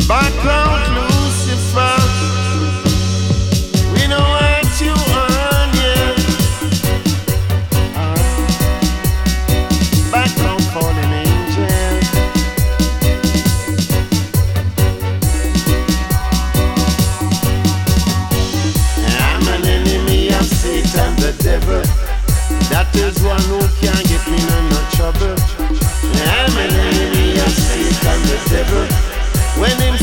Background Lucifer, we know what you on, yeah. Background fallen angel. I'm an enemy of Satan, the devil. That is one who can't get me in no trouble. I'm an enemy of Satan, the devil. When him